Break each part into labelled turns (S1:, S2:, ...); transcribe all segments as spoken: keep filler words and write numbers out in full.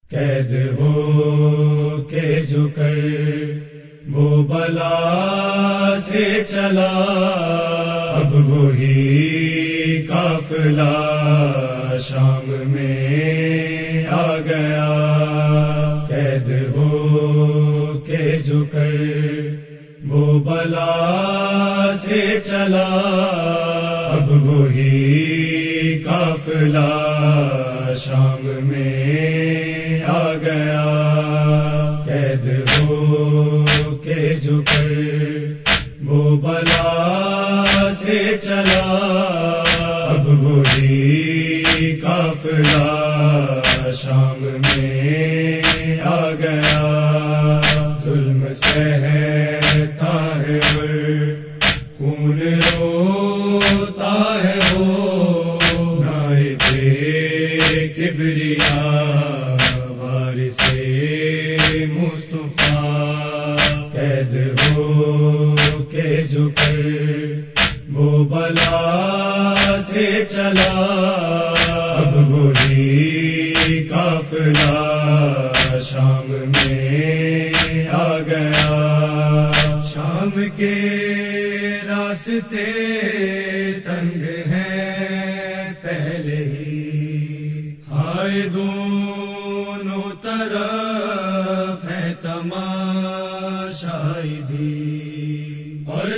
S1: قید ہو کے جو کر وہ بلا سے چلا، اب وہی قافلہ شام میں آ گیا۔ قید ہو کے جو کر وہ بلا سے چلا، اب وہی قافلہ شام میں آ گیا۔ قید ہو کے جو کر وہ بلا سے چلا، اب وہی قافلہ شام میں آ گیا۔ ظلم سہتا ہے مر خون روتا ہے وہ، نائب کبریا وارث مصطفیٰ۔ قید ہو کے جو کر وہ بلا سے چلا، اب وہی قافلہ شام میں آ گیا۔ شام کے راستے تنگ ہیں پہلے ہی، ہائے دونوں طرف ہے تماشائی بھی، اور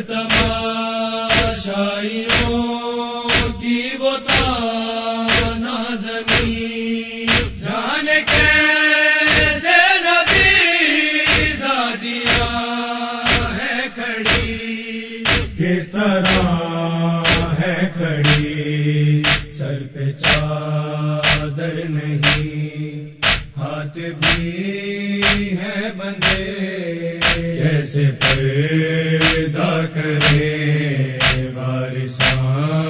S1: تماشائیوں کی وہ تانا زمین، جانے کیسے نبی زادیاں ہے کھڑی، کس طرح ہے کھڑی، سر پہ چادر نہیں، ہاتھ بھی ہے بندھے، جیسے پردہ کرے وارثان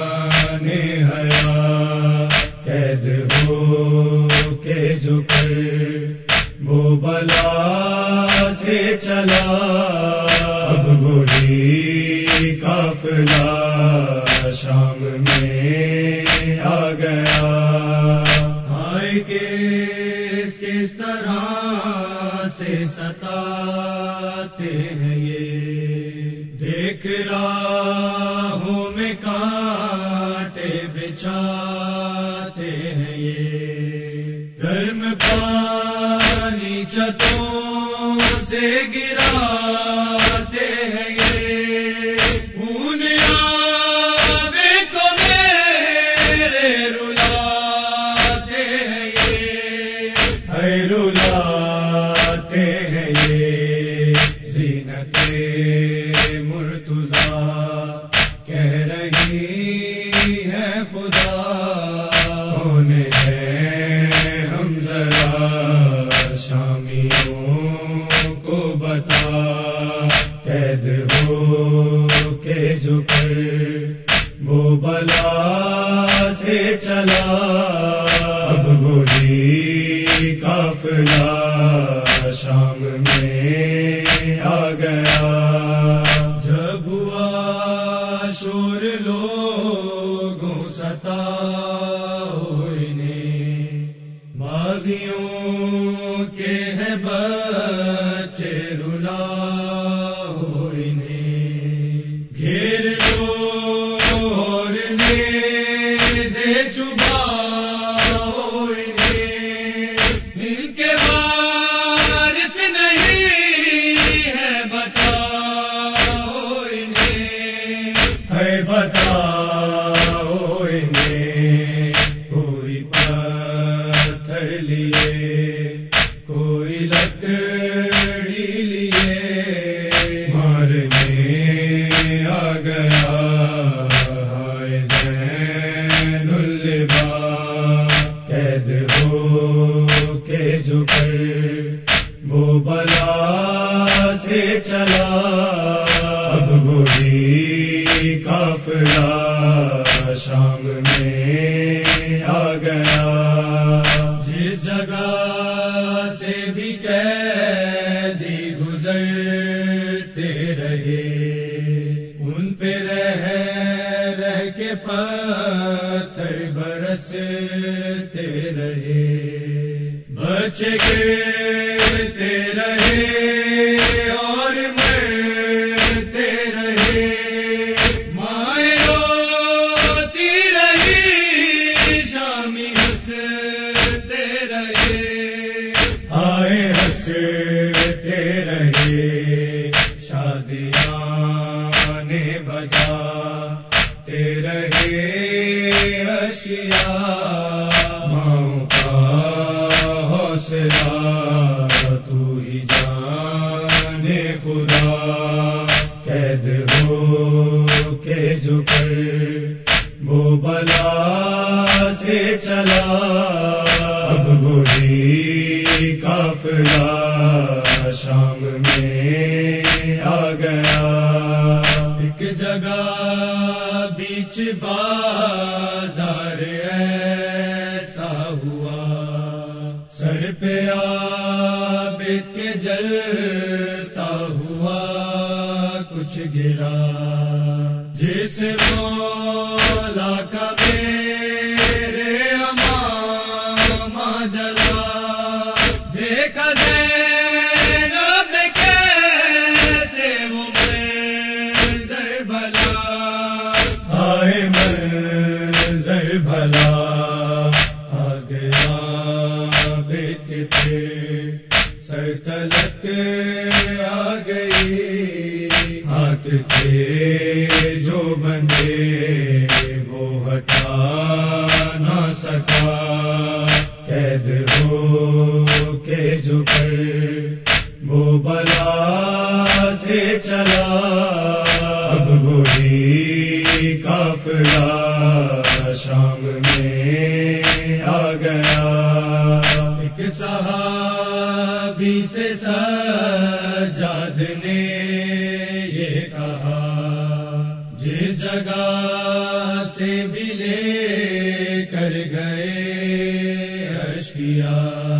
S1: حیا۔ قید ہو کے جو کر وہ بلا سے چلا، اب وہی قافلہ شام میں آ گیا۔ ہائے کس کس طرح سے ستاتے ہیں یہ، دیکھ راہوں میں کانٹے بچھاتے ہیں یہ، گرم پانی چھتوں سے گراتے ہیں یہ، خون آب کو میرے رلاتے ہیں یہ، ہے رلاتے ہیں یہ، زینت مرتضیٰ کہہ رہی ہے خدا، کون ہے ہم ذرا شامیوں کو بتا۔ قید ہو کے جو کر وہ بلا سے چلا، اب وہی قافلہ شام میں آ گیا۔ جب ہوا شور لوگوں ستا انہیں، باغیوں کے ہیں بچے رلا انہیں، گھیر لو اور نیزے چبا انہیں، ان کے وارث نہیں ہے بتاؤ انہیں، ہے بتاؤ انہیں، کوئی پتھر لیے کوئی لکڑی لیے مارنے آ گیا۔ ہائے زین اللباس، قید ہو کے جو کر وہ بلا سے چلا، اب وہی قافلہ شام میں آ گیا۔ جس جگہ سے بھی قیدی گزرتے رہے، ان پہ رہ رہ کے پتھر برستے رہے، بچے گرتے رہے اور مرتے رہے، مائیں روتی رہی، شامی ہنستے رہے، آئے ہنستے رہے، شادیاں نے بجاتے رہے اشیا، ماؤں کا حوصلہ تو ہی جانے خدا، قید ہو کے جو کر وہ بلا سے چلا، اب وہی قافلہ شام میں آ گیا، ایک جگہ بیچ بازار ایسا ہوا، سر پہ آب کے جلتا ہوا کچھ گرا، جس مولا کا میرے امامہ جلا، دیکھا زینب نے کیسے وہ منظر بھلا، آئے منظر بھلا، آ گیا بیت پہ سر تلک آ گئی، ہاتھ تھے جو بندے وہ ہٹا نہ سکا، قید ہو کے جو کر وہ بلا سے چلا، اب وہی قافلہ شام میں آ گیا، ایک صحابی سے سجاد نے یہ کہا، جس جگہ سے بھی لے کر گئے اشکیا،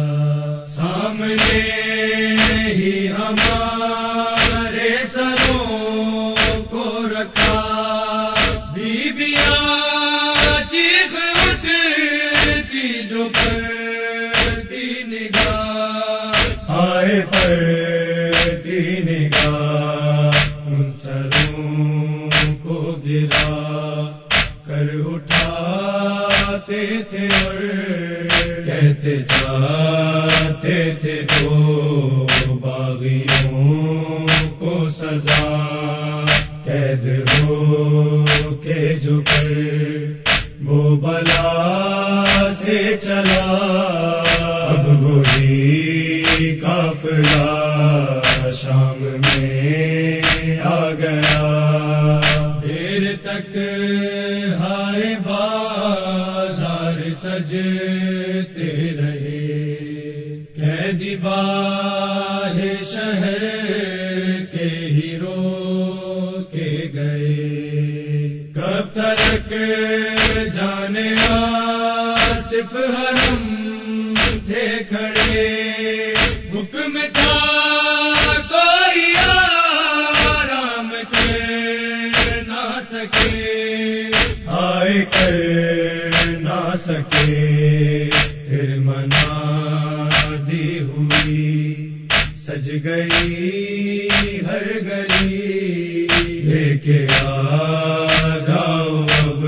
S1: سامنے ہی ہمارے سروں کو رکھا، بیویاں چیخ اٹھتی جو پڑتی نگاہ، آئے پڑتی نگاہ، ان سروں کو گرا کر اٹھاتے تھے اور کہتے جاتے تھے تو باغیوں کو سزا، قید ہو کے جو کر وہ بلا سے چلا، اب وہی قافلہ شام میں آ گیا، دیر تک ہائے بازار سجتے رہے، قیدی باہر شہر کے ہی رو کے گئے، کب تک جانے آصف حرم تھے کھڑے، حکم تھا کوئی آرام کر نہ سکے، آئے کر نہ سکے، پھر منادی ہوئی، سج گئی ہر گلی، لے کے آ جاؤ اب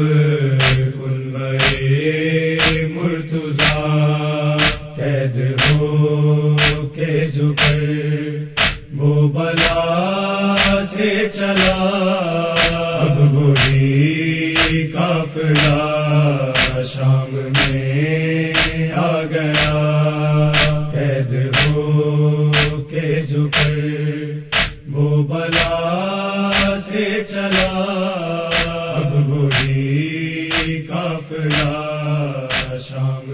S1: کنبے مرتضیٰ، قید ہو کے جو کر وہ بلا سے چلا، اب وہی قافلہ شام میں آ گیا، قید ہو کے جو کر وہ بلا سے چلا، اب وہی قافلہ شام